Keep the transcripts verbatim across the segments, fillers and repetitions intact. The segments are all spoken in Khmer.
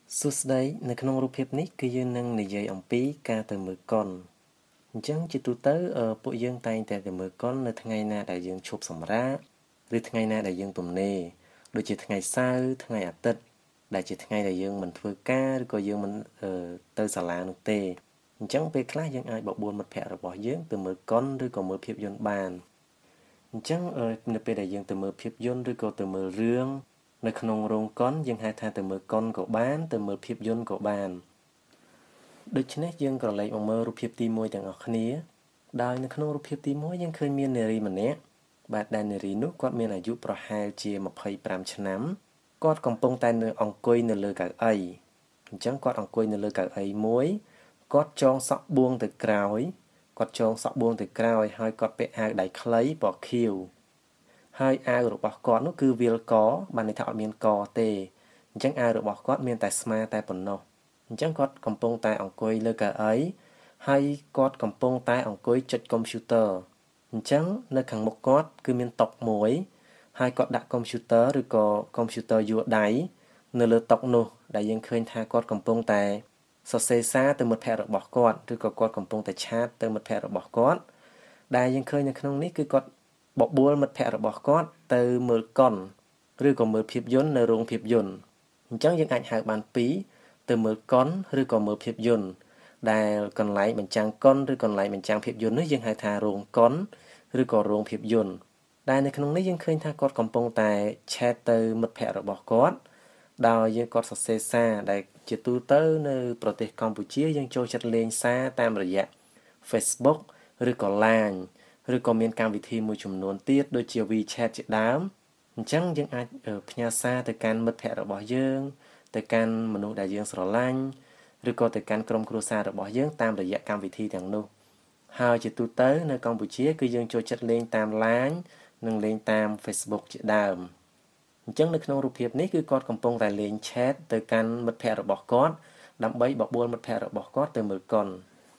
សួស្តីនៅក្នុងរូបភាពនេះគឺយើងនឹងនិយាយអំពីការទៅមើលកុនអញ្ចឹងជាទូទៅពួកយើងតែងតែទៅមើលកុននៅថ្ងៃណាដែលយើងឈប់សម្រាកឬថ្ងៃណាដែលយើងទំនេរដូចជាថ្ងៃសៅរ៍ថ្ងៃអាទិត្យដែលជាថ្ងៃដែលយើងមិនធ្វើការឬក៏យើងមិនទៅសាលានោះទេអញ្ចឹងពេលខ្លះយើងអាចបបួលមិត្តភ័ក្តិរបស់យើងទៅមើលកុនឬក៏មើលភាពយន្តបានអញ្ចឹងនៅពេលដែលយើងទៅមើលភាពយន្តឬក៏ទៅមើលរឿងនៅក្នុងរោងកុនយើងហៅថាទៅមើលកុនក៏បានទៅមើលភាពយន្តក៏បានដូច្នេះយើងក៏លេចមកមើលរូបភាពទីមួយទាំងអស់គ្នាដោយនៅក្នុងរូបភាពទីមួយយើងឃើញមាននារីម្នាក់បាទដែលនារីនោះគាត់មានអាយុប្រហែលជាម្ភៃប្រាំឆ្នាំគាត់កំពុងតែនៅអង្គុយនៅលើកៅអីអញ្ចឹងគាត់អង្គុយនៅលើកៅអីមួយគាត់ចងសក់បួងទៅក្រោយគាត់ចងសក់បួងទៅក្រោយហើយគាត់ពាក់អាវដៃខ្លីពណ៌ខៀវហើយអាវរបស់គាត់នោះគឺវាលកបានន័យថាអត់មានកទេអញ្ចឹងអាវរបស់គាត់មានតែស្មាតែប៉ុណ្ណោះអញ្ចឹងគាត់កំពុងតែអង្គុយលើកៅអីហើយគាត់កំពុងតែអង្គុយចុចកុំព្យូទ័រអញ្ចឹងនៅខាងមុខគាត់គឺមានតុមួយហើយគាត់ដាក់កុំព្យូទ័រឬក៏កុំព្យូទ័រយួរដៃនៅលើតុនោះដែលយើងឃើញថាគាត់កំពុងតែសរសេរសារទៅមិត្តភ័ក្តិរបស់គាត់ឬក៏គាត់កំពុងតែឆាតទៅមិត្តភ័ក្តិរបស់គាត់ដែលយើងឃើញនៅក្នុងនេះគឺគាត់បបួលមិត្តភ័ក្តិរបស់គាត់ទៅមើលកុនឬក៏មើលភាពយន្តនៅរោងភាពយន្តអញ្ចឹងយើងអាចហៅបានពីរទៅមើលកុនឬក៏មើលភាពយន្តដែលកន្លែងបញ្ចាំងកុនឬកន្លែងបញ្ចាំងភាពយន្តនេះយើងហៅថារោងកុនឬក៏រោងភាពយន្តដែលនៅក្នុងនេះយើងឃើញថាគាត់កំពុងតែឆេតទៅមិត្តភ័ក្តិរបស់គាត់ដោយយើងគាត់សរសេរសារដែលជាទូទៅនៅប្រទេសកម្ពុជាយើងចូលចិត្តលេងសារតាមរយៈ Facebook ឬក៏ ឡាញ ឬក៏មានកម្មវិធីមួយចំនួនទៀតដូចជា WeChat ជាដើមអញ្ចឹងយើងអាចផ្ញើសារទៅកាន់មិត្តភ័ក្តិរបស់យើងទៅកាន់មនុស្សដែលយើងស្រឡាញ់ឬក៏ទៅកាន់ក្រុមគ្រួសាររបស់យើងតាមរយៈកម្មវិធីទាំងនោះហើយជាទូទៅនៅកម្ពុជាគឺយើងចូលចិត្តលេងតាម ឡាញ និងលេងតាម Facebook ជាដើមអញ្ចឹងនៅក្នុងរូបភាពនេះគឺគាត់កំពុងតែលេង chat ទៅកាន់មិត្តភ័ក្តិរបស់គាត់ដើម្បីបបួលមិត្តភ័ក្តិរបស់គាត់ទៅមើលកុន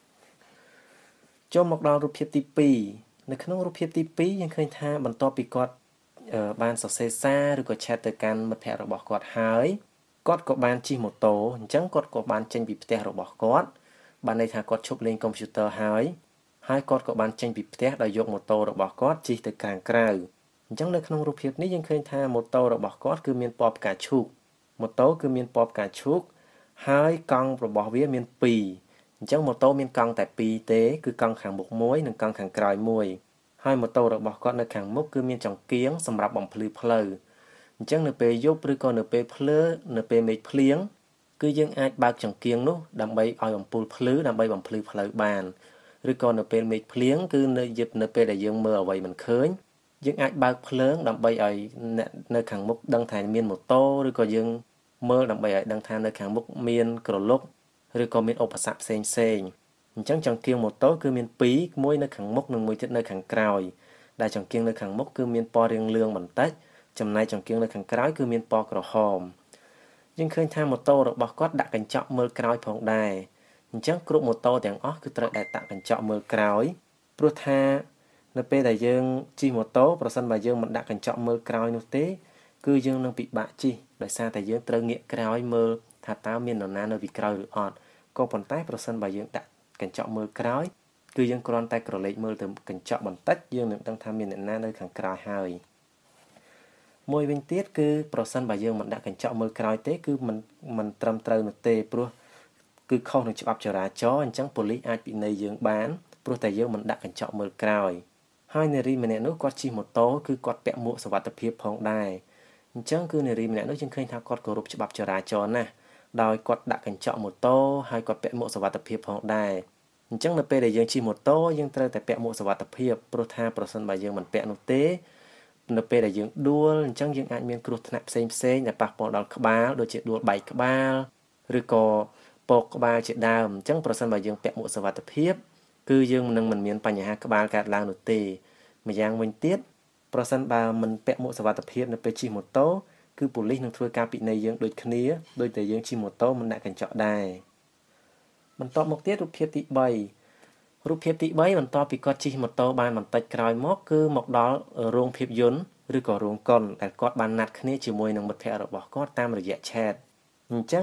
ចូលមកដល់រូបភាពទីពីរនៅក្នុងរូបភាពទីពីរយើងឃើញថាបន្ទាប់ពីគាត់បានសរសេរសារឬក៏ chat ទៅកាន់មិត្តភ័ក្តិរបស់គាត់ហើយគាត់ក៏បានជិះម៉ូតូអញ្ចឹងគាត់ក៏បានចេញពីផ្ទះរបស់គាត់បានន័យថាគាត់ឈប់លេងកុំព្យូទ័រហើយហើយគាត់ក៏បានចេញពីផ្ទះដោយយកម៉ូតូរបស់គាត់ជិះទៅខាងក្រៅអញ្ចឹងនៅក្នុងរូបភាពនេះយើងឃើញថាម៉ូតូរបស់គាត់គឺមានពណ៌ផ្កាឈូកម៉ូតូគឺមានពណ៌ផ្កាឈូកហើយកង់របស់វាមានពីរអញ្ចឹងម៉ូតូមានកង់តែពីរទេគឺកង់ខាងមុខមួយនិងកង់ខាងក្រោយមួយហើយម៉ូតូរបស់គាត់នៅខាងមុខគឺមានចង្គៀងសម្រាប់បំភ្លឺផ្លូវអញ្ចឹងនៅពេលយប់ឬក៏នៅពេលភ្លើនៅពេលមេឃភ្លៀងគឺយើងអាចបើកចង្គៀងនោះដើម្បីឲ្យអំពូលភ្លឺដើម្បីបំភ្លឺផ្លូវបានឬក៏នៅពេលមេឃភ្លៀងគឺនៅយប់នៅពេលដែលយើងមើលអ្វីមិនឃើញយើងអាចបើកភ្លើងដើម្បីឲ្យអ្នកនៅខាងមុខដឹងថាមានម៉ូតូឬក៏យើងមើលដើម្បីឲ្យដឹងថានៅខាងមុខមានក្រឡុកឬក៏មានឧបសគ្គផ្សេងផ្សេងអញ្ចឹងចង្គៀងម៉ូតូគឺមានពីរមួយនៅខាងមុខនិងមួយទៀតនៅខាងក្រោយដែលចង្គៀងនៅខាងមុខគឺមានពណ៌រាងលឿងបន្តិចចំណែកចង្គៀងនៅខាងក្រោយគឺមានពណ៌ក្រហមយើងឃើញថាម៉ូតូរបស់គាត់ដាក់កញ្ចក់មើលក្រោយផងដែរអញ្ចឹងគ្រប់ម៉ូតូទាំងអស់គឺត្រូវតែដាក់កញ្ចក់មើលក្រោយព្រោះថានៅពេលដែលយើងជិះម៉ូតូប្រសិនបើយើងមិនដាក់កញ្ចក់មើលក្រោយនោះទេគឺយើងនឹងពិបាកជិះដោយសារតែយើងត្រូវងាកក្រោយមើលថាតើមាននរណានៅពីក្រោយឬអត់ក៏ប៉ុន្តែប្រសិនបើយើងដាក់កញ្ចក់មើលក្រោយគឺយើងគ្រាន់តែក្រឡេកមើលទៅកញ្ចក់បន្តិចយើងនឹងដឹងថាមានអ្នកណានៅខាងក្រោយហើយមួយវិញទៀតគឺប្រសិនបើយើងមិនដាក់កញ្ចក់មើលក្រោយទេគឺមិនមិនត្រឹមត្រូវនោះទេព្រោះគឺខុសនឹងច្បាប់ចរាចរណ៍អញ្ចឹងប៉ូលីសអាចពិន័យយើងបានព្រោះតែយើងមិនដាក់កញ្ចក់មើលក្រោយហើយនារីម្នាក់នោះគាត់ជិះម៉ូតូគឺគាត់ពាក់មួកសុវត្ថិភាពផងដែរអញ្ចឹងគឺនារីម្នាក់នោះយើងឃើញថាគាត់គោរពច្បាប់ចរាចរណ៍ណាស់ដោយគាត់ដាក់កញ្ចក់ម៉ូតូហើយគាត់ពាក់មួកសុវត្ថិភាពផងដែរអញ្ចឹងនៅពេលដែលយើងជិះម៉ូតូយើងត្រូវតែពាក់មួកសុវត្ថិភាពព្រោះថាប្រសិនបើយើងមិនពាក់នោះទេនៅពេលដែលយើងដួលអញ្ចឹងយើងអាចមានគ្រោះថ្នាក់ផ្សេងផ្សេងដែលប៉ះពាល់ដល់ក្បាលដូចជាដួលបែកក្បាលឬក៏ពកក្បាលជាដើមអញ្ចឹងប្រសិនបើយើងពាក់មួកសុវត្ថិភាពគឺយើងនឹងមិនមានបញ្ហាក្បាលកើតឡើងនោះទេម្យ៉ាងវិញទៀតប្រសិនបើមិនពាក់មួកសុវត្ថិភាពនៅពេលជិះម៉ូតូគឺប៉ូលីសនឹងធ្វើការពិន័យយើងដូចគ្នាដូចតែយើងជិះម៉ូតូមិនដាក់កញ្ចក់ដែរបន្ទាប់មកទៀតរូបភាពទីបីរូបភាពទីបីបន្ទាប់ពីគាត់ជិះម៉ូតូបានបន្តិចក្រោយមកគឺមកដល់រោងភាពយន្តឬក៏រោងកុនដែលគាត់បានណាត់គ្នាជាមួយនឹងមិត្តភ័ក្តិរបស់គាត់តាមរយៈ chat អញ្ចឹង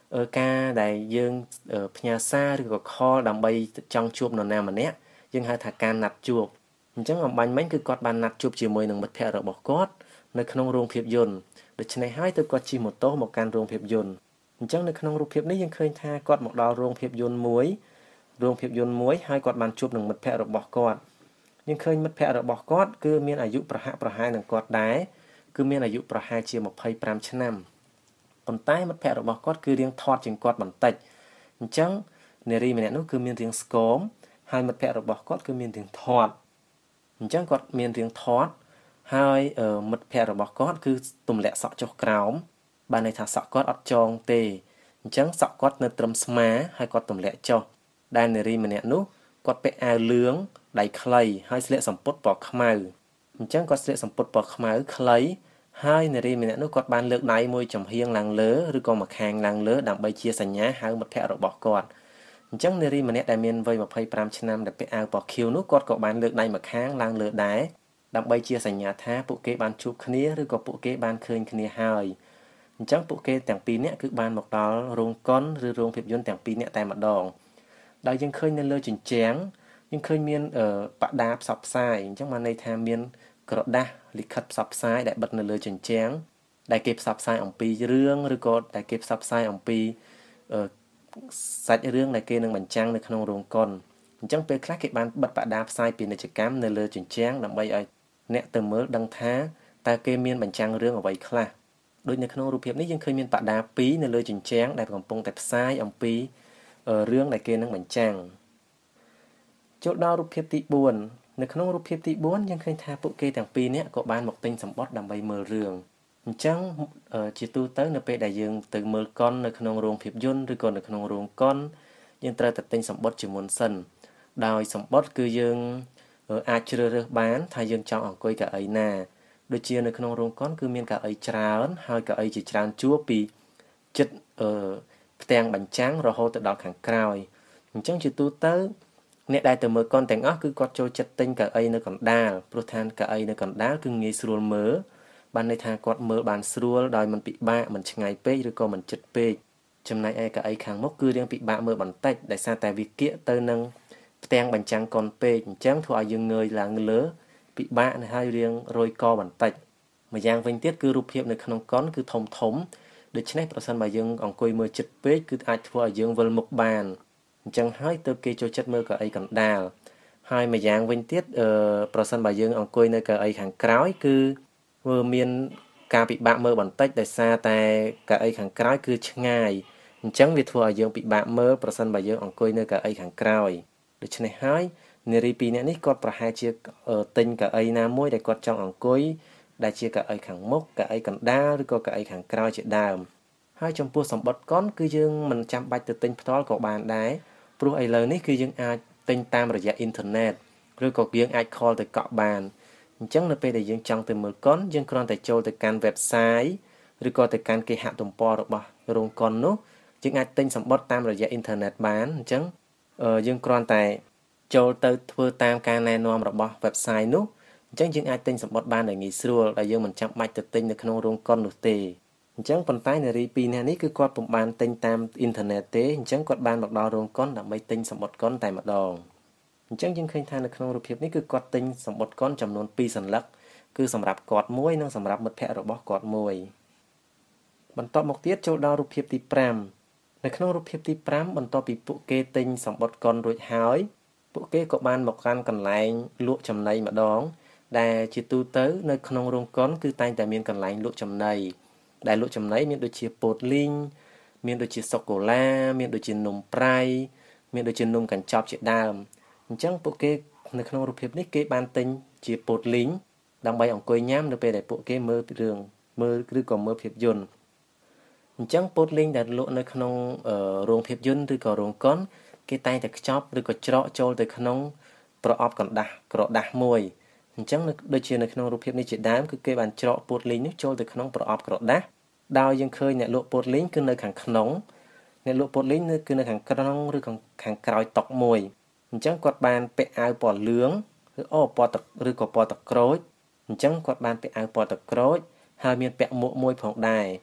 ការដែលយើងផ្ញើសារឬក៏ call ដើម្បីចង់ជួបនរណាម្នាក់យើងហៅថាការណាត់ជួបអញ្ចឹងអំបញ្ញមិញគឺគាត់បានណាត់ជួបជាមួយនឹងមិត្តភ័ក្តិរបស់គាត់នៅក្នុងរោងភាពយន្តដូច្នេះហើយទើបគាត់ជិះម៉ូតូមកកាន់រោងភាពយន្តអញ្ចឹងនៅក្នុងរូបភាពនេះយើងឃើញថាគាត់មកដល់រោងភាពយន្តមួយរោងភាពយន្តមួយហើយគាត់បានជួបនឹងមិត្តភ័ក្តិរបស់គាត់យើងឃើញមិត្តភ័ក្តិរបស់គាត់គឺមានអាយុប្រហាក់ប្រហែលនឹងគាត់ដែរគឺមានអាយុប្រហែលជាម្ភៃប្រាំឆ្នាំប៉ុន្តែមិត្តភ័ក្តិរបស់គាត់គឺរៀងធាត់ជាងគាត់បន្តិចអញ្ចឹងនារីម្នាក់នោះគឺមានរាងស្គមហើយមិត្តភ័ក្តិរបស់គាត់គឺមានរាងធាត់អញ្ចឹងគាត់មានរាងធាត់ហើយមិត្តភ័ក្តិរបស់គាត់គឺទម្លាក់សក់ចុះក្រោមបានន័យថាសក់គាត់អត់ចងទេអញ្ចឹងសក់គាត់នៅត្រឹមស្មាហើយគាត់ទម្លាក់ចុះដែលនារីម្នាក់នោះគាត់ពាក់អាវលឿងដៃខ្លីហើយស្លៀកសំពត់ពណ៌ខ្មៅអញ្ចឹងគាត់ស្លៀកសំពត់ពណ៌ខ្មៅខ្លីហើយនារីម្នាក់នោះគាត់បានលើកដៃមួយចំហៀងឡើងលើឬក៏ម្ខាងឡើងលើដើម្បីជាសញ្ញាហៅមិត្តភ័ក្តិរបស់គាត់អញ្ចឹងនារីម្នាក់ដែលមានវ័យម្ភៃប្រាំឆ្នាំដែលពាក់អាវពណ៌ខៀវនោះគាត់ក៏បានលើកដៃម្ខាងឡើងលើដែរដើម្បីជាសញ្ញាថាពួកគេបានជួបគ្នាឬក៏ពួកគេបានឃើញគ្នាហើយអញ្ចឹងពួកគេទាំងពីរនាក់គឺបានមកដល់រោងកុនឬរោងភាពយន្តទាំងពីរនាក់តែម្ដងដោយយើងឃើញនៅលើជញ្ជាំងយើងឃើញមានបដាផ្សព្វផ្សាយអញ្ចឹងបានន័យថាមានក្រដាស់លិខិតផ្សព្វផ្សាយដែលបិទនៅលើជញ្ជាំងដែលគេផ្សព្វផ្សាយអំពីរឿងឬក៏ដែលគេផ្សព្វផ្សាយអំពីសាច់រឿងដែលគេនឹងបញ្ចាំងនៅក្នុងរោងកុនអញ្ចឹងពេលខ្លះគេបានបិទបដាផ្សាយពាណិជ្ជកម្មនៅលើជញ្ជាំងដើម្បីឲ្យអ្នកទៅមើលដឹងថាតើគេមានបញ្ចាំងរឿងអ្វីខ្លះដូចនៅក្នុងរូបភាពនេះយើងឃើញមានបដាពីរនៅលើជញ្ជាំងដែលកំពុងតែផ្សាយអំពីរឿងដែលគេនឹងបញ្ចាំងចូលដល់រូបភាពទីបួននៅក្នុងរូបភាពទីបួនយើងឃើញថាពួកគេទាំងពីរនាក់ក៏បានមកទិញសំបុត្រដើម្បីមើលរឿងអញ្ចឹងជាទូទៅនៅពេលដែលយើងទៅមើលកុននៅក្នុងរោងភាពយន្តឬក៏នៅក្នុងរោងកុនយើងត្រូវតែទិញសំបុត្រជាមុនសិនដោយសំបុត្រគឺយើងអាចជ្រើសរើសបានថាយើងចង់អង្គុយកៅអីណាដូចជានៅក្នុងរោងកុនគឺមានកៅអីច្រើនហើយកៅអីជាច្រើនជួរពីចិត្តផ្ទាំងបញ្ចាំងរហូតទៅដល់ខាងក្រោយអញ្ចឹងជាទូទៅអ្នកដែលទៅមើលកុនទាំងអស់គឺគាត់ចូលចិត្តទិញកៅអីនៅកណ្ដាលព្រោះថាកៅអីនៅកណ្ដាលគឺងាយស្រួលមើលបានន័យថាគាត់មើលបានស្រួលដោយមិនពិបាកមិនឆ្ងាយពេកឬក៏មិនជិតពេកចំណែកឯកៅអីខាងមុខគឺរៀងពិបាកមើលបន្តិចដោយសារតែវាគៀកទៅនឹងផ្ទាំងបញ្ចាំងកុនពេកអញ្ចឹងធ្វើឲ្យយើងងើយឡើងលើពិបាកនៅហើយរៀងរយកបន្តិចម្យ៉ាងវិញទៀតគឺរូបភាពនៅក្នុងកុនគឺធំធំដូច្នេះប្រសិនបើយើងអង្គុយមើលជិតពេកគឺអាចធ្វើឲ្យយើងវិលមុខបានអញ្ចឹងហើយទើបគេចូលចិត្តមើលកៅអីកណ្ដាលហើយម្យ៉ាងវិញទៀតអឺប្រសិនបើយើងអង្គុយនៅកៅអីខាងក្រោយគឺវាមានការពិបាកមើលបន្តិចដោយសារតែកៅអីខាងក្រោយគឺឆ្ងាយអញ្ចឹងវាធ្វើឲ្យយើងពិបាកមើលប្រសិនបើយើងអង្គុយនៅកៅអីខាងក្រោយដូច្នេះហើយនារីពីរនាក់នេះគាត់ប្រហែលជាទិញកៅអីណាមួយដែលគាត់ចង់អង្គុយដែលជាកៅអីខាងមុខកៅអីកណ្ដាលឬក៏កៅអីខាងក្រោយជាដើមហើយចំពោះសម្បត្តិកុនគឺយើងមិនចាំបាច់ទៅទិញផ្ទាល់ក៏បានដែរព្រោះឥឡូវនេះគឺយើងអាចទិញតាមរយៈអ៊ីនធឺណិតឬក៏យើងអាច call ទៅកក់បានអញ្ចឹងនៅពេលដែលយើងចង់ទៅមើលកុនយើងគ្រាន់តែចូលទៅកាន់ website ឬក៏ទៅកាន់គេហទំព័ររបស់រោងកុននោះយើងអាចទិញសម្បត្តិតាមរយៈអ៊ីនធឺណិតបានអញ្ចឹងយើងគ្រាន់តែចូលទៅធ្វើតាមការណែនាំរបស់ website នោះអញ្ចឹងយើងអាចទិញសម្បត្តិបានដោយងាយស្រួលដែលយើងមិនចាំបាច់ទៅទិញនៅក្នុងរោងកុននោះទេអញ្ចឹងប៉ុន្តែនារីពីរនាក់នេះគឺគាត់ពុំបានទិញតាមអ៊ីនធឺណិតទេអញ្ចឹងគាត់បានមកដល់រោងកុនដើម្បីទិញសម្បត្តិកុនតែម្ដងអញ្ចឹងយើងឃើញថានៅក្នុងរូបភាពនេះគឺគាត់ទិញសម្បត្តិកុនចំនួនពីរសន្លឹកគឺសម្រាប់គាត់មួយនិងសម្រាប់មិត្តភ័ក្តិរបស់គាត់មួយបន្ទាប់មកទៀតចូលដល់រូបភាពទីប្រាំនៅក្នុងរូបភាពទីប្រាំបន្ទាប់ពីពួកគេទិញសម្បត្តិកុនរួចហើយពួកគេក៏បានមកកាន់កន្លែងលក់ចំណីម្ដងដែលជាទូទៅនៅក្នុងរោងកុនគឺតែងតែមានកន្លែងលក់ចំណីដែលលក់ចំណីមានដូចជាពោតលីងមានដូចជាសូកូឡាមានដូចជានំប្រៃមានដូចជានំកញ្ចប់ជាដើមអញ្ចឹងពួកគេនៅក្នុងរូបភាពនេះគេបានទិញជាពោតលីងដើម្បីអង្គុយញ៉ាំនៅពេលដែលពួកគេមើលរឿងមើលឬក៏មើលភាពយន្តអញ្ចឹងពោតលីងដែលលក់នៅក្នុងរោងភាពយន្តឬក៏រោងកុនគេតែងតែខ្ចប់ឬក៏ច្រកចូលទៅក្នុងប្រអប់កណ្ដាស់ក្រដាស់មួយអញ្ចឹងដូចជានៅក្នុងរូបភាពនេះជាដើមគឺគេបានច្រកពោតលីងនេះចូលទៅក្នុងប្រអប់ក្រដាស់ដោយយើងឃើញអ្នកលក់ពោតលីងគឺនៅខាងក្នុងអ្នកលក់ពោតលីងគឺនៅខាងក្នុងឬខាងក្រោយតុមួយអញ្ចឹងគាត់បានពាក់អាវពណ៌លឿងឬអូពណ៌ទឹកឬក៏ពណ៌ទឹកក្រូចអញ្ចឹងគាត់បានពាក់អាវពណ៌ទឹកក្រូចហើយមានពាក់មួកមួយផងដែរអ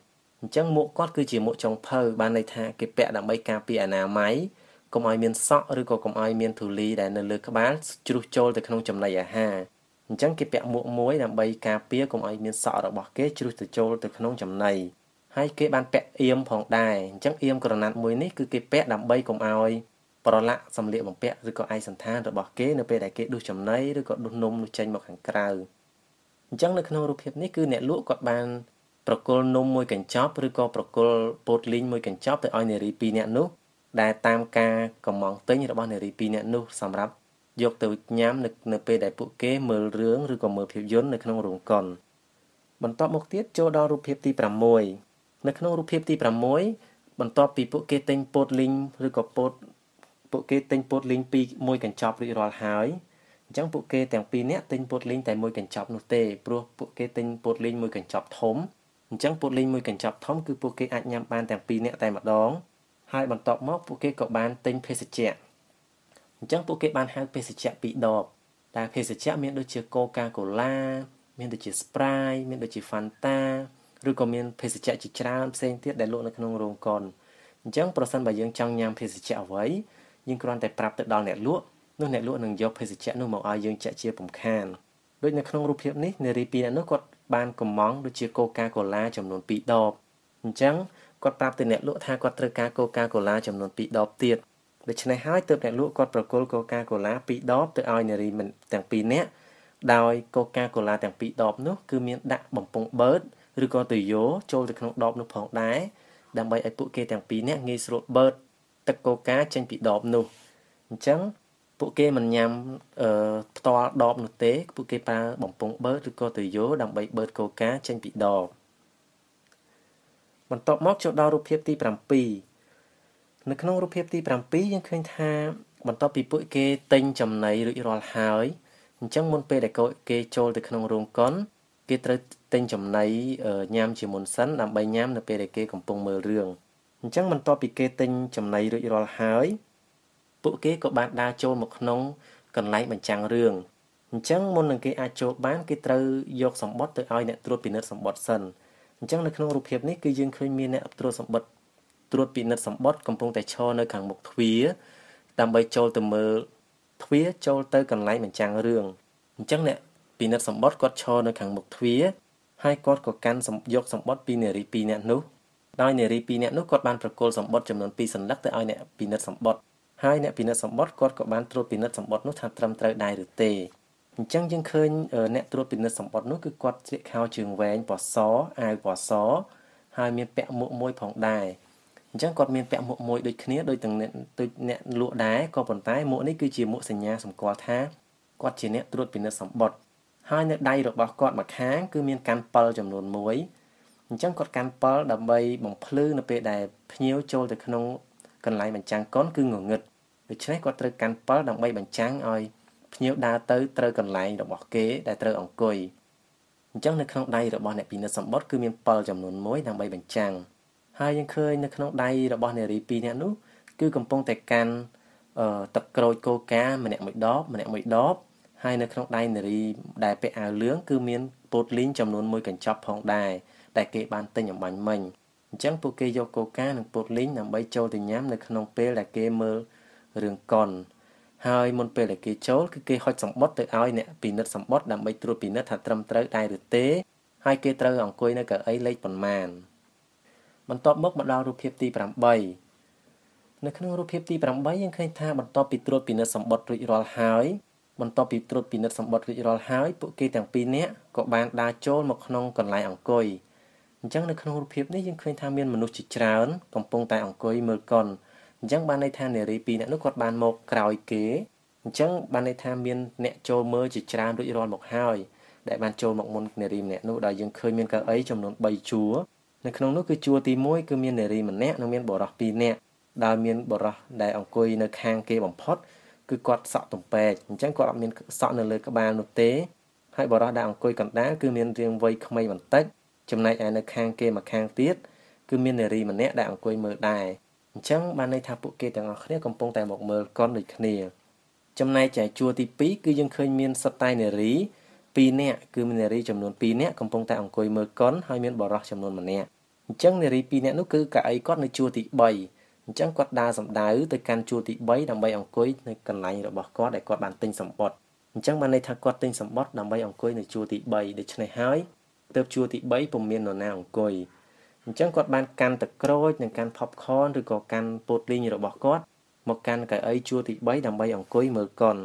អញ្ចឹងមួកគាត់គឺជាមួកចុងភៅបានន័យថាគេពាក់ដើម្បីការពារអនាម័យកុំឲ្យមានសក់ឬក៏កុំឲ្យមានធូលីដែលនៅលើក្បាលជ្រុះចូលទៅក្នុងចំណីអាហារអញ្ចឹងគេពាក់មួកមួយដើម្បីការពារកុំឲ្យមានសក់របស់គេជ្រុះទៅចូលទៅក្នុងចំណីហើយគេបានពាក់អៀមផងដែរអញ្ចឹងអៀមក្រណាត់មួយនេះគឺគេពាក់ដើម្បីកុំឲ្យប្រឡាក់សម្លៀកបំពាក់ឬក៏ឯកសណ្ឋានរបស់គេនៅពេលដែលគេដួសចំណីឬក៏ដួសនំនោះចេញមកខាងក្រៅអញ្ចឹងនៅក្នុងរូបភាពនេះគឺអ្នកលក់គាត់បានប្រគល់នំមួយកញ្ចប់ឬក៏ប្រគល់ពោតលីងមួយកញ្ចប់ទៅឲ្យនារីពីរនាក់នោះដែលតាមការកំងទិញរបស់នារីពីរនាក់នោះសម្រាប់យកទៅញ៉ាំនៅនៅពេលដែលពួកគេមើលរឿងឬក៏មើលភាពយន្តនៅក្នុងរោងកុនបន្ទាប់មកទៀតចូលដល់រូបភាពទីប្រាំមួយនៅក្នុងរូបភាពទីប្រាំមួយបន្ទាប់ពីពួកគេទិញពោតលីងឬក៏ពោតពួកគេទិញពោតលីងពីរមួយកញ្ចប់រួចរាល់ហើយអញ្ចឹងពួកគេទាំងពីរនាក់ទិញពោតលីងតែមួយកញ្ចប់នោះទេព្រោះពួកគេទិញពោតលីងមួយកញ្ចប់ធំអញ្ចឹងពោតលីងមួយកញ្ចប់ធំគឺពួកគេអាចញ៉ាំបានទាំងពីរនាក់តែម្ដងហើយបន្ទាប់មកពួកគេក៏បានទិញភេសជ្ជៈអញ្ចឹងពួកគេបានហៅភេសជ្ជៈពីរដបតែភេសជ្ជៈមានដូចជា Coca-Cola មានដូចជា Sprite មានដូចជា Fanta ឬក៏មានភេសជ្ជៈជាច្រើនផ្សេងទៀតដែលលក់នៅក្នុងរោងកុនអញ្ចឹងប្រសិនបើយើងចង់ញ៉ាំភេសជ្ជៈអ្វីយើងគ្រាន់តែប្រាប់ទៅដល់អ្នកលក់នោះអ្នកលក់នឹងយកភេសជ្ជៈនោះមកឲ្យយើងចាក់ជាពំខានដូចនៅក្នុងរូបភាពនេះនារីពីរនាក់នោះគាត់បានកំងដូចជា Coca-Cola ចំនួនពីរដបអញ្ចឹងគាត់ប្រាប់ទៅអ្នកលក់ថាគាត់ត្រូវការ Coca-Cola ចំនួនពីរដបទៀតដូច្នេះហើយទើបអ្នកលក់គាត់ប្រគល់ Coca-Cola ពីរដបទៅឲ្យនារីទាំងពីរនាក់ដោយ Coca-Cola ទាំងពីរដបនោះគឺមានដាក់បំពង់បឺតឬក៏ទុយយ៉ូចូលទៅក្នុងដបនោះផងដែរដើម្បីឲ្យពួកគេទាំងពីរនាក់ងាយស្រួលបឺតទឹកកូកាចេញពីដបនោះអញ្ចឹងពួកគេមិនញ៉ាំអឺផ្ទាល់ដបនោះទេពួកគេប្រើបំពង់បឺតឬក៏ទុយយ៉ូដើម្បីបឺតកូកាចេញពីដបបន្ទាប់មកចូលដល់រូបភាពទីប្រាំពីរនៅក្នុងរូបភាពទីប្រាំពីរយើងឃើញថាបន្ទាប់ពីពួកគេទិញចំណីរួចរាល់ហើយអញ្ចឹងមុនពេលដែលគេចូលទៅក្នុងរោងកុនគេត្រូវទិញចំណីញ៉ាំជាមុនសិនដើម្បីញ៉ាំនៅពេលដែលគេកំពុងមើលរឿងអញ្ចឹងបន្ទាប់ពីគេទិញចំណីរួចរាល់ហើយពួកគេក៏បានដើរចូលមកក្នុងកន្លែងបញ្ចាំងរឿងអញ្ចឹងមុននឹងគេអាចចូលបានគេត្រូវយកសម្បត្តិទៅឲ្យអ្នកត្រួតពិនិត្យសម្បត្តិសិនអញ្ចឹងនៅក្នុងរូបភាពនេះគឺយើងឃើញមានអ្នកត្រួតសម្បត្តិត្រួតពិនិត្យសម្បត្តិកំពុងតែឈរនៅខាងមុខទ្វារដើម្បីចូលទៅមើលទ្វារចូលទៅកន្លែងបញ្ចាំងរឿងអញ្ចឹងអ្នកពិនិត្យសម្បត្តិគាត់ឈរនៅខាងមុខទ្វារហើយគាត់ក៏កាន់យកសម្បត្តិពីនារីពីរនាក់នោះដោយនារីពីរនាក់នោះគាត់បានប្រគល់សម្បត្តិចំនួនពីរសន្លឹកទៅឲ្យអ្នកពិនិត្យសម្បត្តិហើយអ្នកពិនិត្យសម្បត្តិគាត់ក៏បានត្រួតពិនិត្យសម្បត្តិនោះថាត្រឹមត្រូវដែរឬទេអញ្ចឹងយើងឃើញអ្នកត្រួតពិនិត្យសម្បត្តិនោះគឺគាត់ស្លៀកខោជើងវែងពណ៌សអាវពណ៌សហើយមានពាក់មួកមួយផងដែរអញ្ចឹងគាត់មានពាក់មួកមួយដូចគ្នាដូចទាំងដូចអ្នកលក់ដែរក៏ប៉ុន្តែមួកនេះគឺជាមួកសញ្ញាសម្គាល់ថាគាត់ជាអ្នកត្រួតពិនិត្យសម្បត្តិហើយនៅដៃរបស់គាត់ម្ខាងគឺមានកាន់ពិលចំនួនមួយអញ្ចឹងគាត់កាន់ពិលដើម្បីបំភ្លឺនៅពេលដែលភ្ញៀវចូលទៅក្នុងកន្លែងបញ្ចាំងកុនគឺងងឹតដូច្នេះគាត់ត្រូវកាន់ពិលដើម្បីបញ្ចាំងឲ្យភ្ញៀវដើរទៅត្រូវកន្លែងរបស់គេដែលត្រូវអង្គុយអញ្ចឹងនៅក្នុងដៃរបស់អ្នកពិនិត្យសម្បត្តិគឺមានពិលចំនួនមួយដើម្បីបញ្ចាំងហើយយើងឃើញនៅក្នុងដៃរបស់នារីពីរនាក់នោះគឺកំពុងតែកាន់ទឹកក្រូចកូកាម្នាក់មួយដបម្នាក់មួយដបហើយនៅក្នុងដៃនារីដែលពាក់អាវលឿងគឺមានពោតលីងចំនួនមួយកញ្ចប់ផងដែរដែលគេបានទិញអំបញ្ញមិញអញ្ចឹងពួកគេយកកូកានិងពោតលីងដើម្បីចូលទៅញ៉ាំនៅក្នុងពេលដែលគេមើលរឿងកុនហើយមុនពេលដែលគេចូលគឺគេហុចសម្បត្តិទៅឲ្យអ្នកពិនិត្យសម្បត្តិដើម្បីត្រួតពិនិត្យថាត្រឹមត្រូវដែរឬទេហើយគេត្រូវអង្គុយនៅកៅអីលេខប៉ុន្មានបន្ទាប់មកមកដល់រូបភាពទីប្រាំបីនៅក្នុងរូបភាពទីប្រាំបីយើងឃើញថាបន្ទាប់ពីត្រួតពិនិត្យសម្បត្តិរួចរាល់ហើយបន្ទាប់ពីត្រួតពិនិត្យសម្បត្តិរួចរាល់ហើយពួកគេទាំងពីរនាក់ក៏បានដើរចូលមកក្នុងកន្លែងអង្គុយអញ្ចឹងនៅក្នុងរូបភាពនេះយើងឃើញថាមានមនុស្សជាច្រើនកំពុងតែអង្គុយមើលកុនអញ្ចឹងបានន័យថានារីពីរនាក់នោះគាត់បានមកក្រោយគេអញ្ចឹងបានន័យថាមានអ្នកចូលមើលជាច្រើនរួចរាល់មកហើយដែលបានចូលមកមុននារីម្នាក់នោះដែលយើងឃើញមានកៅអីចំនួនបីជួរនៅក្នុងនោះគឺជួរទីមួយគឺមាននារីម្នាក់និងមានបុរសពីរនាក់ដែលមានបុរសដែលអង្គុយនៅខាងគេបំផុតគឺគាត់សក់ទំពែកអញ្ចឹងគាត់អត់មានសក់នៅលើក្បាលនោះទេហើយបុរសដែលអង្គុយកណ្ដាលគឺមានរាងវ័យក្មេងបន្តិចចំណែកឯនៅខាងគេមកខាងទៀតគឺមាននារីម្នាក់ដែលអង្គុយមើលដែរអញ្ចឹងបានន័យថាពួកគេទាំងអស់គ្នាកំពុងតែមកមើលកុនដូចគ្នាចំណែកឯជួរទីពីរគឺយើងឃើញមានសត្វតែនារីពីរនាក់គឺមាននារីចំនួនពីរនាក់កំពុងតែអង្គុយមើលកុនហើយមានបុរសចំនួនម្នាក់អញ្ចឹងនារីពីរនាក់នោះគឺកៅអីគាត់នៅជួរទីបីអញ្ចឹងគាត់ដើរសំដៅទៅកាន់ជួរទីបីដើម្បីអង្គុយនៅកន្លែងរបស់គាត់ដែលគាត់បានទិញសម្បត្តិអញ្ចឹងបានន័យថាគាត់ទិញសម្បត្តិដើម្បីអង្គុយនៅជួរទីបីដូច្នេះហើយទើបជួរទីបីពុំមាននរណាអង្គុយអញ្ចឹងគាត់បានកាន់ទឹកក្រូចនិងកាន់ popcorn ឬក៏កាន់ពោតលីងរបស់គាត់មកកាន់កៅអីជួរទីបីដើម្បីអង្គុយមើលកុន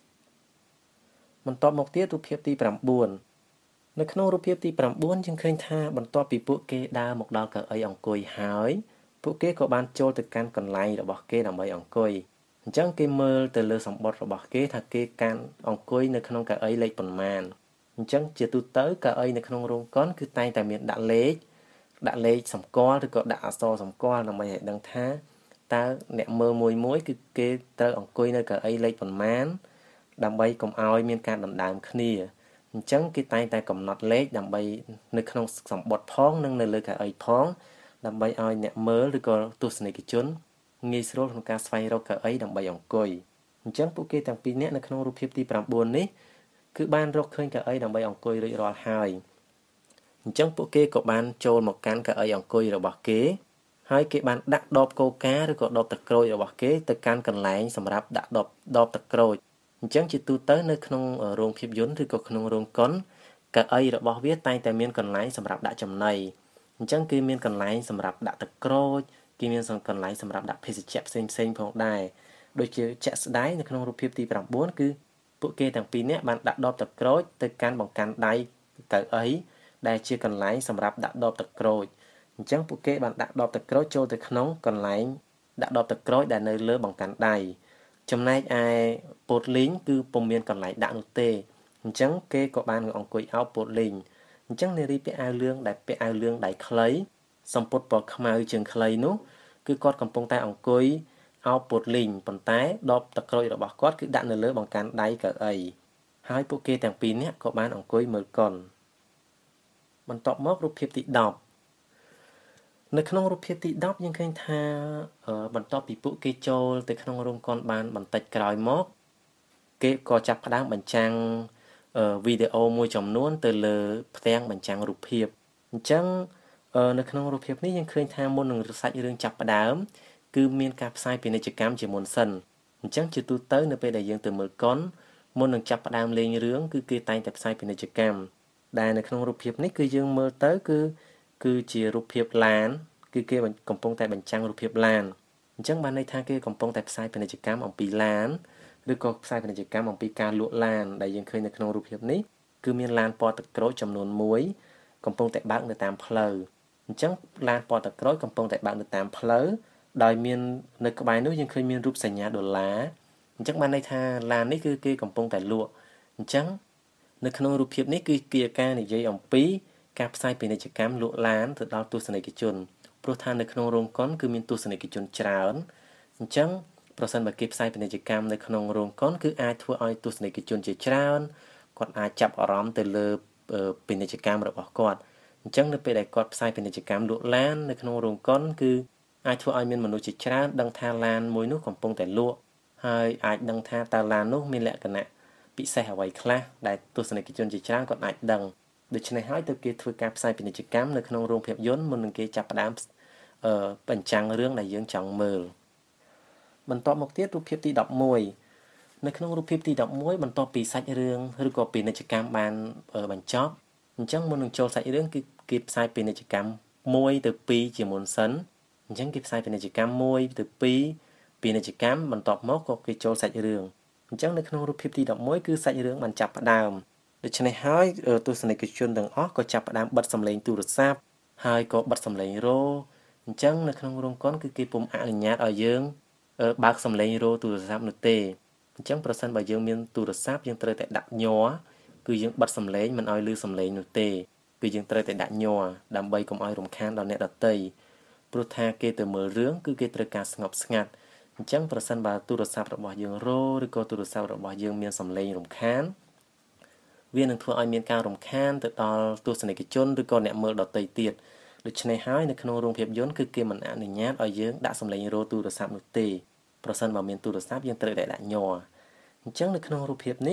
បន្ទាប់មកទៀតរូបភាពទីប្រាំបួននៅក្នុងរូបភាពទីប្រាំបួនយើងឃើញថាបន្ទាប់ពីពួកគេដើរមកដល់កៅអីអង្គុយហើយពួកគេក៏បានចូលទៅកាន់កន្លែងរបស់គេដើម្បីអង្គុយអញ្ចឹងគេមើលទៅលើសម្បត្តិរបស់គេថាគេកាន់អង្គុយនៅក្នុងកៅអីលេខប៉ុន្មានអញ្ចឹងជាទូទៅកៅអីនៅក្នុងរោងកុនគឺតែងតែមានដាក់លេខដាក់លេខសម្គាល់ឬក៏ដាក់អក្សរសម្គាល់ដើម្បីឲ្យដឹងថាតើអ្នកមើលមួយមួយគឺគេត្រូវអង្គុយនៅកៅអីលេខប៉ុន្មានដើម្បីកុំឲ្យមានការដណ្ដើមគ្នាអញ្ចឹងគេតែងតែកំណត់លេខដើម្បីនៅក្នុងសម្បត្តិផងនិងនៅលើកៅអីផងដើម្បីឲ្យអ្នកមើលឬក៏ទស្សនិកជនងាយស្រួលក្នុងការស្វែងរកកៅអីដើម្បីអង្គុយអញ្ចឹងពួកគេទាំងពីរនាក់នៅក្នុងរូបភាពទីប្រាំបួននេះគឺបានរកឃើញកៅអីដើម្បីអង្គុយរួចរាល់ហើយអញ្ចឹងពួកគេក៏បានចូលមកកាន់កៅអីអង្គុយរបស់គេហើយគេបានដាក់ដបកូកាឬក៏ដបទឹកក្រូចរបស់គេទៅកាន់កន្លែងសម្រាប់ដាក់ដបដបទឹកក្រូចអញ្ចឹងជាទូទៅនៅក្នុងរោងភាពយន្តឬក៏ក្នុងរោងកុនកៅអីរបស់វាតែងតែមានកន្លែងសម្រាប់ដាក់ចំណីអញ្ចឹងគឺមានកន្លែងសម្រាប់ដាក់ទឹកក្រូចគេមានកន្លែងសម្រាប់ដាក់ភេសជ្ជៈផ្សេងផ្សេងផងដែរដូចជាជាក់ស្ដែងនៅក្នុងរូបភាពទីប្រាំបួនគឺពួកគេទាំងពីរនាក់បានដាក់ដបទឹកក្រូចទៅកាន់បង្កាន់ដៃកៅអីដែលជាកន្លែងសម្រាប់ដាក់ដបទឹកក្រូចអញ្ចឹងពួកគេបានដាក់ដបទឹកក្រូចចូលទៅក្នុងកន្លែងដាក់ដបទឹកក្រូចដែលនៅលើបង្កាន់ដៃចំណែកឯពោតលីងគឺពុំមានកន្លែងដាក់នោះទេអញ្ចឹងគេក៏បានអង្គុយអោបពោតលីងអញ្ចឹងនារីពាក់អាវលឿងដែលពាក់អាវលឿងដៃខ្លីសំពត់ពណ៌ខ្មៅជើងខ្លីនោះគឺគាត់កំពុងតែអង្គុយអោបពោតលីងប៉ុន្តែដបទឹកក្រូចរបស់គាត់គឺដាក់នៅលើបង្កាន់ដៃកៅអីហើយពួកគេទាំងពីរនាក់ក៏បានអង្គុយមើលកុនបន្ទាប់មករូបភាពទីដប់នៅក្នុងរូបភាពទីដប់យើងឃើញថាបន្ទាប់ពីពួកគេចូលទៅក្នុងរោងកុនបានបន្តិចក្រោយមកគេក៏ចាប់ផ្ដើមបញ្ចាំងវីដេអូមួយចំនួនទៅលើផ្ទាំងបញ្ចាំងរូបភាពអញ្ចឹងនៅក្នុងរូបភាពនេះយើងឃើញថាមុននឹងសាច់រឿងចាប់ផ្ដើមគឺមានការផ្សាយពាណិជ្ជកម្មជាមុនសិនអញ្ចឹងជាទូទៅនៅពេលដែលយើងទៅមើលកុនមុននឹងចាប់ផ្ដើមលេងរឿងគឺគេតែងតែផ្សាយពាណិជ្ជកម្មដែលនៅក្នុងរូបភាពនេះគឺយើងមើលទៅគឺគឺជារូបភាពឡានគឺគេកំពុងតែបញ្ចាំងរូបភាពឡានអញ្ចឹងបានន័យថាគេកំពុងតែផ្សាយពាណិជ្ជកម្មអំពីឡានឬក៏ផ្សាយពាណិជ្ជកម្មអំពីការលក់ឡានដែលយើងឃើញនៅក្នុងរូបភាពនេះគឺមានឡានពណ៌ទឹកក្រូចចំនួនមួយកំពុងតែបើកនៅតាមផ្លូវអញ្ចឹងឡានពណ៌ទឹកក្រូចកំពុងតែបើកនៅតាមផ្លូវដោយមាននៅក្បែរនោះយើងឃើញមានរូបសញ្ញាដុល្លារអញ្ចឹងបានន័យថាឡាននេះគឺគេកំពុងតែលក់អញ្ចឹងនៅក្នុងរូបភាពនេះគឺជាការនិយាយអំពីការផ្សាយពាណិជ្ជកម្មលក់ឡានទៅដល់ទស្សនិកជនព្រោះថានៅក្នុងរោងកុនគឺមានទស្សនិកជនច្រើនអញ្ចឹងប្រសិនបើគេផ្សាយពាណិជ្ជកម្មនៅក្នុងរោងកុនគឺអាចធ្វើឲ្យទស្សនិកជនជាច្រើនគាត់អាចចាប់អារម្មណ៍ទៅលើពាណិជ្ជកម្មរបស់គាត់អញ្ចឹងនៅពេលដែលគាត់ផ្សាយពាណិជ្ជកម្មលក់ឡាននៅក្នុងរោងកុនគឺអាចធ្វើឲ្យមានមនុស្សជាច្រើនដឹងថាឡានមួយនោះកំពុងតែលក់ហើយអាចដឹងថាតើឡាននោះមានលក្ខណៈពិសេសអ្វីខ្លះដែលទស្សនិកជនជាច្រើនគាត់អាចដឹងដូច្នេះហើយទើបគេធ្វើការផ្សាយពាណិជ្ជកម្មនៅក្នុងរោងភាពយន្តមុននឹងគេចាប់ផ្ដើមអឺបញ្ចាំងរឿងដែលយើងចង់មើលបន្ទាប់មកទៀតរូបភាពទីដប់មួយនៅក្នុងរូបភាពទីដប់មួយបន្ទាប់ពីសាច់រឿងឬក៏ពាណិជ្ជកម្មបានបញ្ចប់អញ្ចឹងមុននឹងចូលសាច់រឿងគឺគេផ្សាយពាណិជ្ជកម្មមួយទៅពីរជាមុនសិនអញ្ចឹងគេផ្សាយពាណិជ្ជកម្មមួយទៅពីរពាណិជ្ជកម្មបន្ទាប់មកក៏គេចូលសាច់រឿងអញ្ចឹងនៅក្នុងរូបភាពទីដប់មួយគឺសាច់រឿងបានចាប់ផ្ដើមដូច្នេះហើយទស្សនិកជនទាំងអស់ក៏ចាប់ផ្ដើមបិទសំឡេងទូរស័ព្ទហើយក៏បិទសំឡេងរោអញ្ចឹងនៅក្នុងរោងកុនគឺគេពុំអនុញ្ញាតឲ្យយើងបើកសំឡេងរោទូរស័ព្ទនោះទេអញ្ចឹងប្រសិនបើយើងមានទូរស័ព្ទយើងត្រូវតែដាក់ញ័រគឺយើងបិទសំឡេងមិនឲ្យឮសំឡេងនោះទេគឺយើងត្រូវតែដាក់ញ័រដើម្បីកុំឲ្យរំខានដល់អ្នកដទៃព្រោះថាគេទៅមើលរឿងគឺគេត្រូវការស្ងប់ស្ងាត់អញ្ចឹងប្រសិនបើទូរស័ព្ទរបស់យើងរោឬក៏ទូរស័ព្ទរបស់យើងមានសំឡេងរំខានវានឹងធ្វើឲ្យមានការរំខានទៅដល់ទស្សនិកជនឬក៏អ្នកមើលដទៃទៀតដូច្នេះហើយនៅក្នុងរោងភាពយន្តគឺគេមិនអនុញ្ញាតឲ្យយើងដាក់សំឡេងរោទូរស័ព្ទនោះទេប្រសិនបើមានទូរស័ព្ទយើងត្រូវតែដាក់ញ័រអញ្ចឹងនៅក្នុងរូបភាពនេះ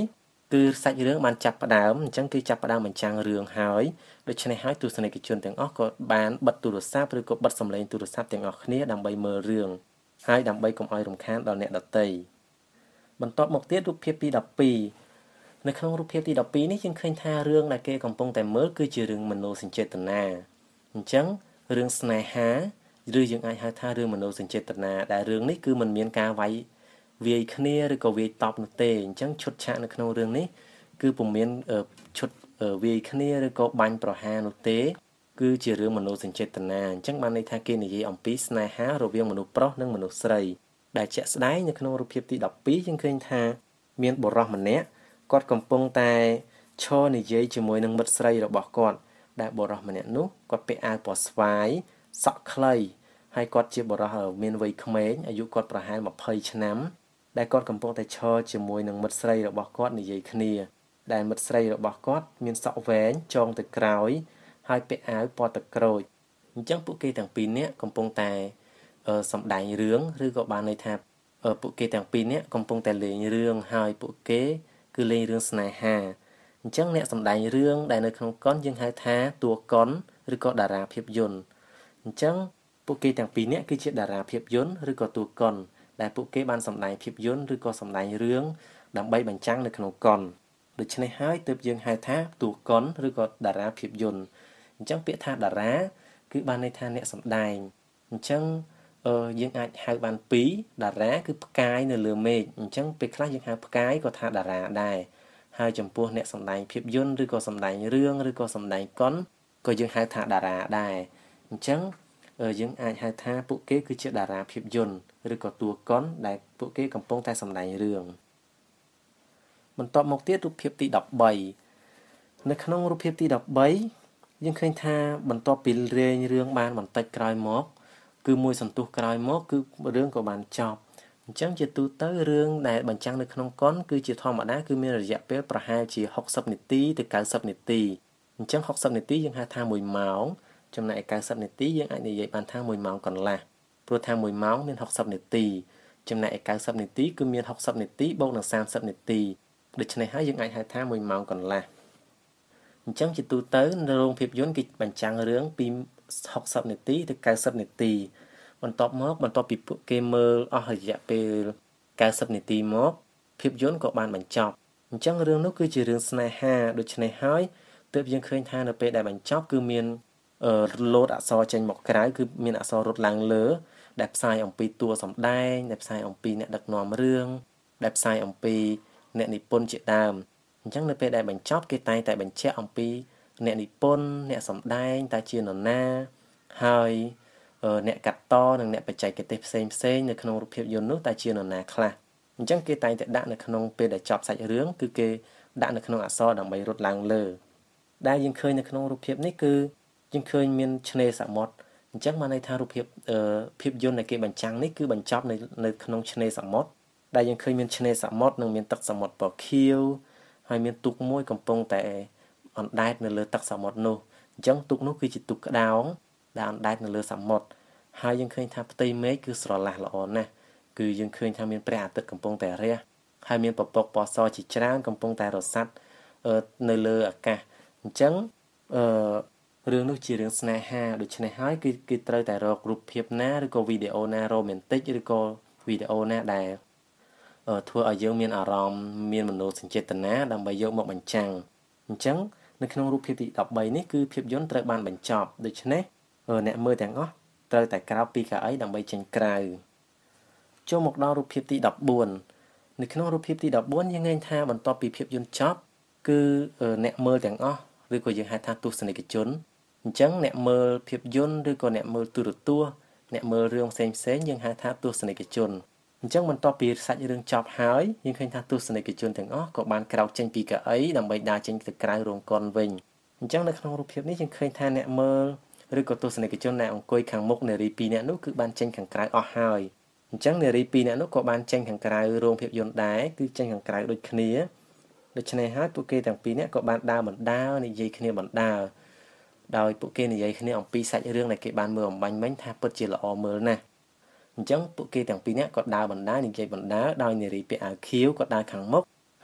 គឺសាច់រឿងបានចាប់ផ្ដើមអញ្ចឹងគឺចាប់ផ្ដើមបញ្ចាំងរឿងហើយដូច្នេះហើយទស្សនិកជនទាំងអស់ក៏បានបិទទូរស័ព្ទឬក៏បិទសំឡេងទូរស័ព្ទទាំងអស់គ្នាដើម្បីមើលរឿងហើយដើម្បីកុំឲ្យរំខានដល់អ្នកដទៃបន្ទាប់មកទៀតរូបភាពទីដប់ពីរនៅក្នុងរូបភាពទីដប់ពីរនេះយើងឃើញថារឿងដែលគេកំពុងតែមើលគឺជារឿងមនោសញ្ចេតនាអញ្ចឹងរឿងស្នេហាឬយើងអាចហៅថារឿងមនោសញ្ចេតនាដែលរឿងនេះគឺមិនមានការវាយវាយគ្នាឬក៏វាយតប់នោះទេអញ្ចឹងឈុតឆាកនៅក្នុងរឿងនេះគឺពុំមានឈុតវាយគ្នាឬក៏បាញ់ប្រហារនោះទេគឺជារឿងមនោសញ្ចេតនាអញ្ចឹងបានន័យថាគេនិយាយអំពីស្នេហារវាងមនុស្សប្រុសនិងមនុស្សស្រីដែលជាក់ស្ដែងនៅក្នុងរូបភាពទីដប់ពីរយើងឃើញថាមានបុរសម្នាក់គាត់កំពុងតែឈរនិយាយជាមួយនឹងមិត្តស្រីរបស់គាត់ដែលបុរសម្នាក់នោះគាត់ពាក់អាវពណ៌ស្វាយសក់ខ្លីហើយគាត់ជាបុរសមានវ័យក្មេងអាយុគាត់ប្រហែលម្ភៃឆ្នាំដែលគាត់កំពុងតែឈរជាមួយនឹងមិត្តស្រីរបស់គាត់និយាយគ្នាដែលមិត្តស្រីរបស់គាត់មានសក់វែងចងទៅក្រោយហើយពាក់អាវពណ៌ទឹកក្រូចអញ្ចឹងពួកគេទាំងពីរនាក់កំពុងតែសម្ដែងរឿងឬក៏បានន័យថាពួកគេទាំងពីរនាក់កំពុងតែលេងរឿងហើយពួកគេគឺលេងរឿងស្នេហាអញ្ចឹងអ្នកសម្ដែងរឿងដែលនៅក្នុងកុនយើងហៅថាតួកុនឬក៏តារាភាពយន្តអញ្ចឹងពួកគេទាំងពីរនាក់គឺជាតារាភាពយន្តឬក៏តួកុនដែលពួកគេបានសម្ដែងភាពយន្តឬក៏សម្ដែងរឿងដើម្បីបញ្ចាំងនៅក្នុងកុនដូច្នេះហើយទើបយើងហៅថាតួកុនឬក៏តារាភាពយន្តអញ្ចឹងពាក្យថាតារាគឺបានន័យថាអ្នកសម្ដែងអញ្ចឹងអឺយើងអាចហៅបានពីរតារាគឺផ្កាយនៅលើមេឃអញ្ចឹងពេលខ្លះយើងហៅផ្កាយក៏ថាតារាដែរហើយចំពោះអ្នកសម្ដែងភាពយន្តឬក៏សម្ដែងរឿងឬក៏សម្ដែងកុនក៏យើងហៅថាតារាដែរអញ្ចឹងយើងអាចហៅថាពួកគេគឺជាតារាភាពយន្តឬក៏តួកុនដែលពួកគេកំពុងតែសម្ដែងរឿងបន្ទាប់មកទៀតរូបភាពទីដប់បីនៅក្នុងរូបភាពទីដប់បីយើងឃើញថាបន្ទាប់ពីលេងរឿងបានបន្តិចក្រោយមកគឺមួយសន្ទុះក្រោយមកគឺរឿងក៏បានចប់អញ្ចឹងជាទូទៅរឿងដែលបញ្ចាំងនៅក្នុងកុនគឺជាធម្មតាគឺមានរយៈពេលប្រហែលជាហុកសិបនាទីទៅកៅសិបនាទីអញ្ចឹងហុកសិបនាទីយើងហៅថាមួយម៉ោងចំណែកឯកៅសិបនាទីយើងអាចនិយាយបានថាមួយម៉ោងកន្លះព្រោះថាមួយម៉ោងមានហុកសិបនាទីចំណែកឯកៅសិបនាទីគឺមានហុកសិបនាទីបូកនឹងសាមសិបនាទីដូច្នេះហើយយើងអាចហៅថាមួយម៉ោងកន្លះអញ្ចឹងជាទូទៅនៅរោងភាពយន្តគេបញ្ចាំងរឿងពីហុកសិបនាទីទៅកៅសិបនាទីបន្ទាប់មកបន្ទាប់ពីពួកគេមើលអស់រយៈពេលកៅសិបនាទីមកភាពយន្តក៏បានបញ្ចប់អញ្ចឹងរឿងនោះគឺជារឿងស្នេហាដូច្នេះហើយទើបយើងឃើញថានៅពេលដែលបញ្ចប់គឺមានលោតអក្សរចេញមកក្រៅគឺមានអក្សររត់ឡើងលើដែលផ្សាយអំពីតួសម្ដែងដែលផ្សាយអំពីអ្នកដឹកនាំរឿងដែលផ្សាយអំពីអ្នកនិពន្ធជាដើមអញ្ចឹងនៅពេលដែលបញ្ចប់គេតែងតែបញ្ជាក់អំពីអ្នកនិពន្ធអ្នកសម្ដែងតើជានរណាហើយអ្នកកាត់តនិងអ្នកបច្ចេកទេសផ្សេងផ្សេងនៅក្នុងរូបភាពយន្តនោះតើជានរណាខ្លះអញ្ចឹងគេតែងតែដាក់នៅក្នុងពេលដែលចប់សាច់រឿងគឺគេដាក់នៅក្នុងអក្សរដើម្បីរត់ឡើងលើដែលយើងឃើញនៅក្នុងរូបភាពនេះគឺយើងឃើញមានឆ្នេរសមុទ្រអញ្ចឹងបានន័យថារូបភាពភាពយន្តដែលគេបញ្ចាំងនេះគឺបញ្ចប់នៅនៅក្នុងឆ្នេរសមុទ្រដែលយើងឃើញមានឆ្នេរសមុទ្រនិងមានទឹកសមុទ្រពណ៌ខៀវហើយមានទូកមួយកំពុងតែអណ្ដែតនៅលើទឹកសមុទ្រនោះអញ្ចឹងទូកនោះគឺជាទូកក្តោងដែលអណ្ដែតនៅលើសមុទ្រហើយយើងឃើញថាផ្ទៃមេឃគឺស្រឡះល្អណាស់គឺយើងឃើញថាមានព្រះអាទិត្យកំពុងតែរះហើយមានពពកពណ៌សជាច្រើនកំពុងតែរសាត់នៅលើអាកាសអញ្ចឹងអឺរឿងនោះជារឿងស្នេហាដូច្នេះហើយគឺគឺត្រូវតែរករូបភាពណាឬក៏វីដេអូណារ៉ូមែនទិកឬក៏វីដេអូណាដែលធ្វើឲ្យយើងមានអារម្មណ៍មានមនោសញ្ចេតនាដើម្បីយកមកបញ្ចាំងអញ្ចឹងនៅក្នុងរូបភាពទីដប់បីនេះគឺភាពយន្តត្រូវបានបញ្ចប់ដូច្នេះអ្នកមើលទាំងអស់ត្រូវតែក្រោកពីកៅអីដើម្បីចេញក្រៅចូលមកដល់រូបភាពទីដប់បួននៅក្នុងរូបភាពទីដប់បួនយើងឃើញថាបន្ទាប់ពីភាពយន្តចប់គឺអ្នកមើលទាំងអស់ឬក៏យើងហៅថាទស្សនិកជនអញ្ចឹងអ្នកមើលភាពយន្តឬក៏អ្នកមើលទូរទស្សន៍អ្នកមើលរឿងផ្សេងផ្សេងយើងហៅថាទស្សនិកជនអញ្ចឹងបន្ទាប់ពីសាច់រឿងចប់ហើយយើងឃើញថាទស្សនិកជនទាំងអស់ក៏បានក្រោកចេញពីកៅអីដើម្បីដើរចេញទៅក្រៅរោងកុនវិញអញ្ចឹងនៅក្នុងរូបភាពនេះយើងឃើញថាអ្នកមើលឬក៏ទស្សនិកជនដែលអង្គុយខាងមុខនារីពីរនាក់នោះគឺបានចេញខាងក្រៅអស់ហើយអញ្ចឹងនារីពីរនាក់នោះក៏បានចេញខាងក្រៅរោងភាពយន្តដែរគឺចេញខាងក្រៅដូចគ្នាដូច្នេះហើយពួកគេទាំងពីរនាក់ក៏បានដើរបណ្ដើរនិយាយគ្នាបណ្ដើរដោយពួកគេនិយាយគ្នាអំពីសាច់រឿងដែលគេបានមើលអំបញ្ញមិញថាពិតជាល្អមើលណាស់អញ្ចឹងពួកគេទាំងពីរនាក់ក៏ដើរបណ្ដើរនិយាយបណ្ដើរដោយនារីពាក់អាវខៀវក៏ដើរខាងមុខ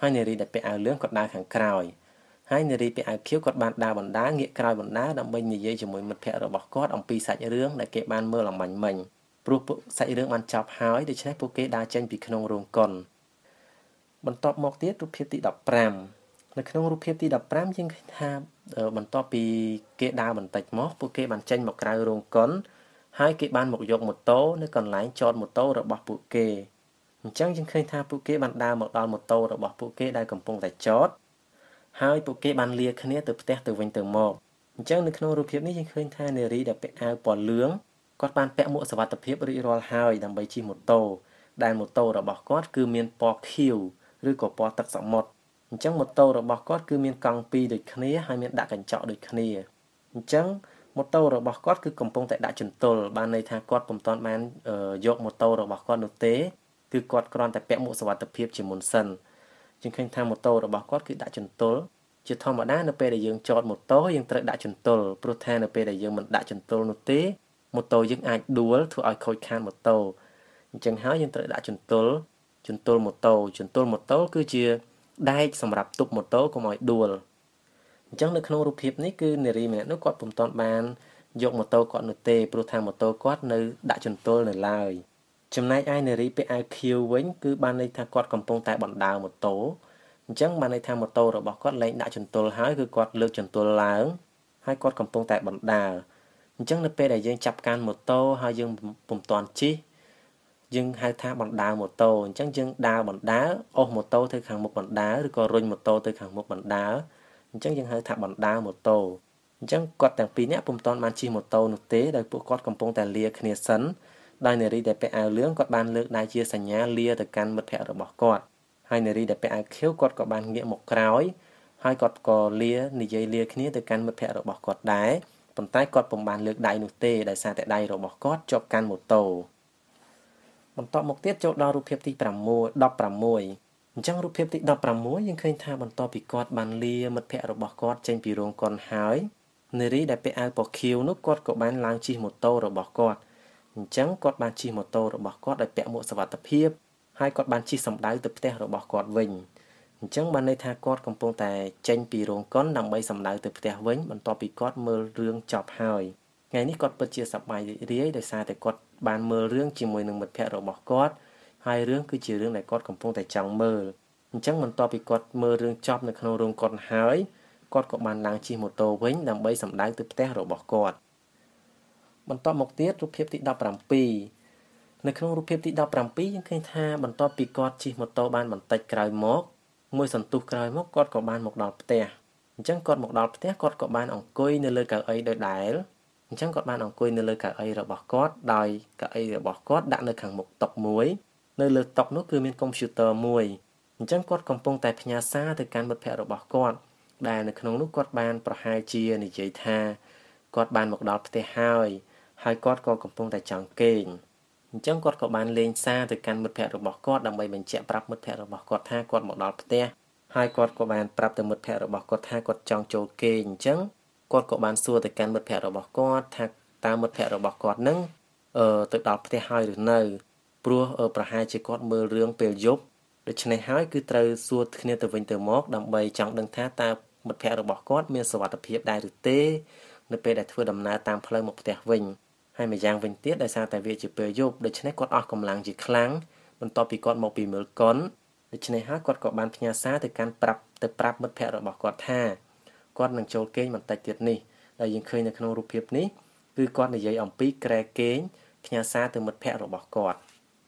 ហើយនារីដែលពាក់អាវលឿងគាត់ដើរខាងក្រោយហើយនារីពាក់អាវខៀវគាត់បានដើរបណ្ដាងាកក្រោយបណ្ដាដើម្បីនិយាយជាមួយមិត្តភក្តិរបស់គាត់អំពីសាច់រឿងដែលគេបានមើលអំបញ្ញមិញព្រោះសាច់រឿងបានចប់ហើយដូច្នេះពួកគេដើរចេញពីក្នុងរោងកុនបន្ទាប់មកទៀតរូបភាពទីដប់ប្រាំនៅក្នុងរូបភាពទីដប់ប្រាំយើងឃើញថាបន្ទាប់ពីគេដើរបន្តិចមកពួកគេបានចេញមកក្រៅរោងកុនហើយគេបានមកយកម៉ូតូនៅកន្លែងចតម៉ូតូរបស់ពួកគេអញ្ចឹងយើងឃើញថាពួកគេបានដើរមកដល់ម៉ូតូរបស់ពួកគេដែលកំពុងតែចតហើយពួកគេបានលាគ្នាទៅផ្ទះទៅវិញទៅមកអញ្ចឹងនៅក្នុងរូបភាពនេះយើងឃើញថានារីដែលពាក់អាវពណ៌លឿងគាត់បានពាក់មួកសុវត្ថិភាពរួចរាល់ហើយដើម្បីជិះម៉ូតូដែលម៉ូតូរបស់គាត់គឺមានពណ៌ខៀវឬក៏ពណ៌ទឹកសមុទ្រអញ្ចឹងម៉ូតូរបស់គាត់គឺមានកង់ពីរដូចគ្នាហើយមានដាក់កញ្ចក់ដូចគ្នាអញ្ចឹងម៉ូតូរបស់គាត់គឺកំពុងតែដាក់ជន្ទល់បានន័យថាគាត់ពុំទាន់បានយកម៉ូតូរបស់គាត់នោះទេគឺគាត់គ្រាន់តែពាក់មួកសុវត្ថិភាពជាមុនសិនជាងឃើញថាម៉ូតូរបស់គាត់គឺដាក់ជន្ទល់ជាធម្មតានៅពេលដែលយើងចតម៉ូតូយើងត្រូវដាក់ជន្ទល់ព្រោះថានៅពេលដែលយើងមិនដាក់ជន្ទល់នោះទេម៉ូតូយើងអាចដួលធ្វើឲ្យខូចខាតម៉ូតូអញ្ចឹងហើយយើងត្រូវដាក់ជន្ទល់ជន្ទល់ម៉ូតូជន្ទល់ម៉ូតូគឺជាដែកសម្រាប់ទប់ម៉ូតូកុំឲ្យដួលអញ្ចឹងនៅក្នុងរូបភាពនេះគឺនារីម្នាក់នោះគាត់ពុំទាន់បានយកម៉ូតូគាត់នោះទេព្រោះថាម៉ូតូគាត់នៅដាក់ជន្ទល់នៅឡើយចំណែកឯនារីពាក់អាវខៀវវិញគឺបានន័យថាគាត់កំពុងតែបណ្ដើរម៉ូតូអញ្ចឹងបានន័យថាម៉ូតូរបស់គាត់លែងដាក់ជន្ទល់ហើយគឺគាត់លើកជន្ទល់ឡើងហើយគាត់កំពុងតែបណ្ដើរអញ្ចឹងនៅពេលដែលយើងចាប់កាន់ម៉ូតូហើយយើងពុំទាន់ជិះយើងហៅថាបណ្ដើរម៉ូតូអញ្ចឹងយើងដើរបណ្ដើរអូសម៉ូតូទៅខាងមុខបណ្ដើរឬក៏រុញម៉ូតូទៅខាងមុខបណ្ដើរអញ្ចឹងយើងហៅថាបណ្ដើរម៉ូតូអញ្ចឹងគាត់ទាំងពីរនាក់ពុំទាន់បានជិះម៉ូតូនោះទេដោយពួកគាត់កំពុងតែលាគ្នាសិនដោយនារីដែលពាក់អាវលឿងគាត់បានលើកដៃជាសញ្ញាលាទៅកាន់មិត្តភក្តិរបស់គាត់ហើយនារីដែលពាក់អាវខៀវគាត់ក៏បានងាកមកក្រោយហើយគាត់ក៏លានិយាយលាគ្នាទៅកាន់មិត្តភក្តិរបស់គាត់ដែរប៉ុន្តែគាត់ពុំបានលើកដៃនោះទេដោយសារតែដៃរបស់គាត់ជាប់កាន់ម៉ូតូបន្ទាប់មកទៀតចូលដល់រូបភាពទី6 ដប់ប្រាំមួយអញ្ចឹងរូបភាពទីដប់ប្រាំមួយយើងឃើញថាបន្ទាប់ពីគាត់បានលាមិត្តភក្តិរបស់គាត់ចេញពីរោងកុនហើយនារីដែលពាក់អាវពណ៌ខៀវនោះគាត់ក៏បានឡើងជិះម៉ូតូរបស់គាត់អញ្ចឹងគាត់បានជិះម៉ូតូរបស់គាត់ដោយពាក់មួកសុវត្ថិភាពហើយគាត់បានជិះសម្ដៅទៅផ្ទះរបស់គាត់វិញអញ្ចឹងបានន័យថាគាត់កំពុងតែចេញពីរោងកុនដើម្បីសម្ដៅទៅផ្ទះវិញបន្ទាប់ពីគាត់មើលរឿងចប់ហើយថ្ងៃនេះគាត់ពិតជាសប្បាយរីករាយដោយសារតែគាត់បានមើលរឿងជាមួយនឹងមិត្តភក្តិរបស់គាត់ហើយរឿងគឺជារឿងដែលគាត់កំពុងតែចង់មើលអញ្ចឹងបន្ទាប់ពីគាត់មើលរឿងចប់នៅក្នុងរោងកុនហើយគាត់ក៏បានឡើងជិះម៉ូតូវិញដើម្បីសម្ដៅទៅផ្ទះរបស់គាត់បន្ទាប់មកទៀតរូបភាពទីដប់ប្រាំពីរនៅក្នុងរូបភាពទីដប់ប្រាំពីរយើងឃើញថាបន្ទាប់ពីគាត់ជិះម៉ូតូបានបន្តិចក្រោយមកមួយសន្ទុះក្រោយមកគាត់ក៏បានមកដល់ផ្ទះអញ្ចឹងគាត់មកដល់ផ្ទះគាត់ក៏បានអង្គុយនៅលើកៅអីដោយដែរអញ្ចឹងគាត់បានអង្គុយនៅលើកៅអីរបស់គាត់ដោយកៅអីរបស់គាត់ដាក់នៅខាងមុខតុមួយនៅលើតុនោះគឺមានកុំព្យូទ័រមួយអញ្ចឹងគាត់កំពុងតែផ្ញើសារទៅកាន់មិត្តភក្តិរបស់គាត់ដែលនៅក្នុងនោះគាត់បានប្រហែលជានិយាយថាគាត់បានមកដល់ផ្ទះហើយហើយគាត់ក៏កំពុងតែចង់គេងអញ្ចឹងគាត់ក៏បានលេងសារទៅកាន់មិត្តភក្តិរបស់គាត់ដើម្បីបញ្ជាក់ប្រាប់មិត្តភក្តិរបស់គាត់ថាគាត់មកដល់ផ្ទះហើយគាត់ក៏បានប្រាប់ទៅមិត្តភក្តិរបស់គាត់ថាគាត់ចង់ចូលគេងអញ្ចឹងគាត់ក៏បានសួរទៅកាន់មិត្តភក្តិរបស់គាត់ថាតើមិត្តភក្តិរបស់គាត់នឹងអឺទៅដល់ផ្ទះហើយឬនៅព្រោះប្រហែលជាគាត់មើលរឿងពេលយប់ដូច្នេះហើយគឺត្រូវសួរគ្នាទៅវិញទៅមកដើម្បីចង់ដឹងថាតើមិត្តភក្តិរបស់គាត់មានសុវត្ថិភាពដែរឬទេនៅពេលដែលធ្វើដំណើរតាមផ្លូវមកផ្ទះវិញហើយម្យ៉ាងវិញទៀតដោយសារតែវាជាពេលយប់ដូច្នេះគាត់អស់កម្លាំងជាខ្លាំងបន្ទាប់ពីគាត់មកពីមើលកុនដូច្នេះហើយគាត់ក៏បានផ្ញើសារទៅកាន់ប្រាប់ទៅប្រាប់មិត្តភក្តិរបស់គាត់ថាគាត់នឹងចូលគេងបន្តិចទៀតនេះដែលយើងឃើញនៅក្នុងរូបភាពនេះគឺគាត់និយាយអំពីក្រែគេងផ្ញើសារទៅមិត្តភក្តិរបស់គាត់